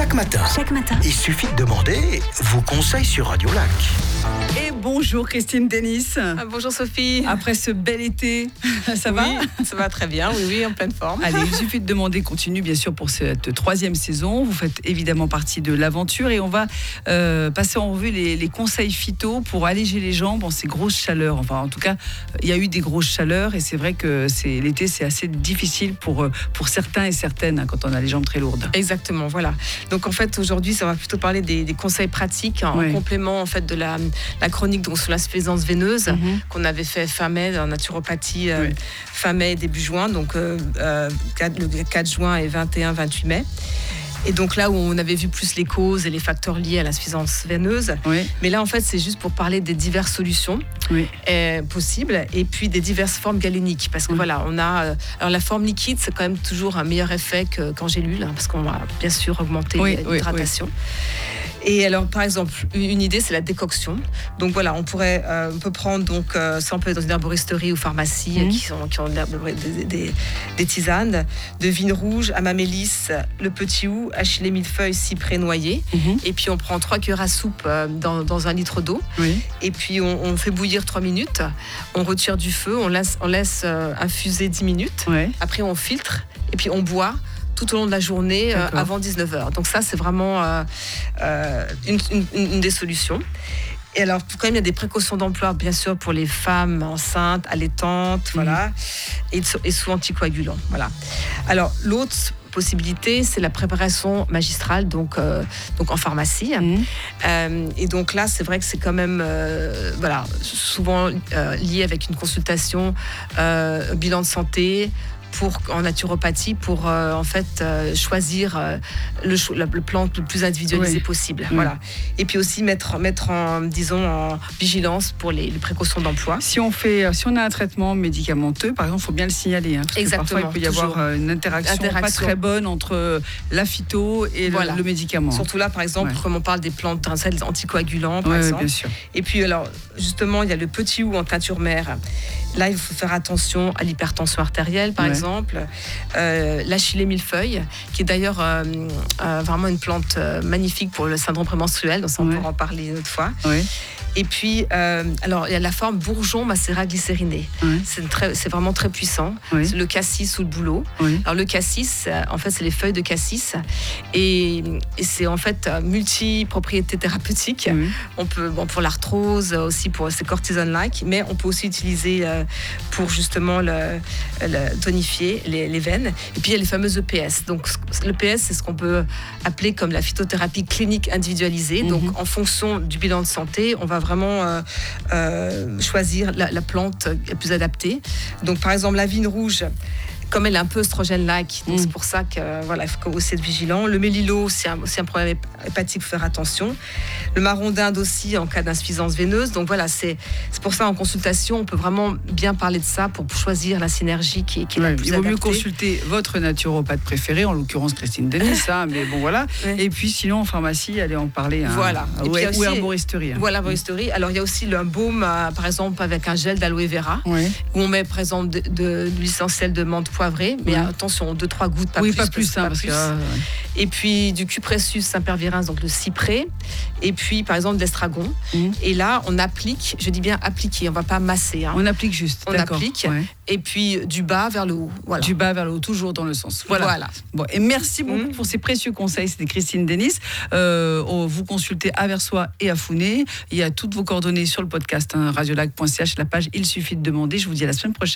Chaque matin, il suffit de demander vos conseils sur Radio Lac. Et bonjour Christine Denis. Bonjour Sophie. Après ce bel été, ça va ? Ça va très bien, oui, en pleine forme. Allez, il suffit de demander, continue bien sûr pour cette 3e saison. Vous faites évidemment partie de l'aventure et on va passer en revue les conseils phyto pour alléger les jambes en ces grosses chaleurs. Enfin, en tout cas, il y a eu des grosses chaleurs et c'est vrai que l'été, c'est assez difficile pour certains et certaines quand on a les jambes très lourdes. Exactement, voilà. Donc en fait, aujourd'hui, ça va plutôt parler des conseils pratiques en complément en fait de la chronique donc, sur l'insuffisance veineuse qu'on avait fait fin mai en naturopathie fin mai début juin, donc le 4 juin et 21-28 mai. Et donc là où on avait vu plus les causes et les facteurs liés à l'insuffisance veineuse. Oui. Mais là, en fait, c'est juste pour parler des diverses solutions possibles et puis des diverses formes galéniques. Parce que voilà, on a... alors la forme liquide, c'est quand même toujours un meilleur effet qu'en gélule, parce qu'on va bien sûr augmenter l'hydratation. Et alors, par exemple, une idée, c'est la décoction. Donc voilà, on peut prendre donc ça, on peut être dans une herboristerie ou pharmacie qui ont des tisanes de vigne rouge, amamélis, le petit hou, achillée millefeuille, cyprès noyer. Et puis on prend 3 cuillères à soupe dans 1 litre d'eau. Oui. Et puis on fait bouillir 3 minutes. On retire du feu, on laisse infuser 10 minutes. Ouais. Après on filtre et puis on boit tout au long de la journée avant 19h. Donc ça, c'est vraiment une des solutions. Et alors, quand même, il y a des précautions d'emploi, bien sûr, pour les femmes enceintes, allaitantes, voilà, et sous anticoagulants. Voilà. Alors, l'autre possibilité, c'est la préparation magistrale, donc en pharmacie. Et donc là, c'est vrai que c'est quand même souvent lié avec une consultation, bilan de santé, en naturopathie pour en fait choisir le plante le plus individualisé possible. Voilà. Et puis aussi mettre en vigilance pour les précautions d'emploi. Si on a un traitement médicamenteux, par exemple, il faut bien le signaler. Parce exactement. Que parfois, il peut y avoir une interaction pas très bonne entre la phyto et le médicament. Surtout là, par exemple, comme on parle des plantes anticoagulants, par exemple. Bien sûr. Et puis alors, justement, il y a le petit hou en teinture mère. Là, il faut faire attention à l'hypertension artérielle, par exemple. L'achillée millefeuille, qui est d'ailleurs vraiment une plante magnifique pour le syndrome prémenstruel, donc ça, on pourra en parler une autre fois. Et puis, alors, il y a la forme bourgeon macérat glycériné. C'est vraiment très puissant. C'est le cassis ou le bouleau. Alors, le cassis, en fait, c'est les feuilles de cassis. Et c'est en fait multi-propriétés thérapeutiques. On peut, pour l'arthrose, aussi pour c'est cortisone-like, mais on peut aussi utiliser pour justement tonifier les veines. Et puis, il y a les fameuses EPS. Donc, l'EPS, c'est ce qu'on peut appeler comme la phytothérapie clinique individualisée. Donc, en fonction du bilan de santé, on va vraiment choisir la plante la plus adaptée. Donc, par exemple, la vigne rouge, comme elle est un peu oestrogène-like, donc c'est pour ça qu'il faut aussi être vigilant. Le mélilo, c'est aussi un problème hépatique, il faut faire attention. Le marron d'Inde aussi, en cas d'insuffisance veineuse. Donc voilà, c'est pour ça, en consultation, on peut vraiment bien parler de ça pour choisir la synergie qui est la plus adaptée. Il vaut mieux consulter votre naturopathe préféré, en l'occurrence Christine Denis, mais bon voilà. Et puis sinon, en pharmacie, allez en parler. Voilà. Ou herboristerie. Voilà, herboristerie. Alors il y a aussi le baume, par exemple, avec un gel d'aloe vera, où on met, par exemple, de l'huile essentielle de menthe poivrée, mais attention, 2-3 gouttes, pas plus. Pas plus. Et puis du cupressus sempervirens, donc le cyprès, et puis par exemple l'estragon. Et là, on applique, je dis bien appliquer, on ne va pas masser. On applique juste. On applique, et puis du bas vers le haut. Voilà. Du bas vers le haut, toujours dans le sens. Voilà. Bon, et merci beaucoup pour ces précieux conseils. C'était Christine Denis. Vous consultez à Versoix et à Founé. Il y a toutes vos coordonnées sur le podcast radiolac.ch, la page Il suffit de demander. Je vous dis à la semaine prochaine.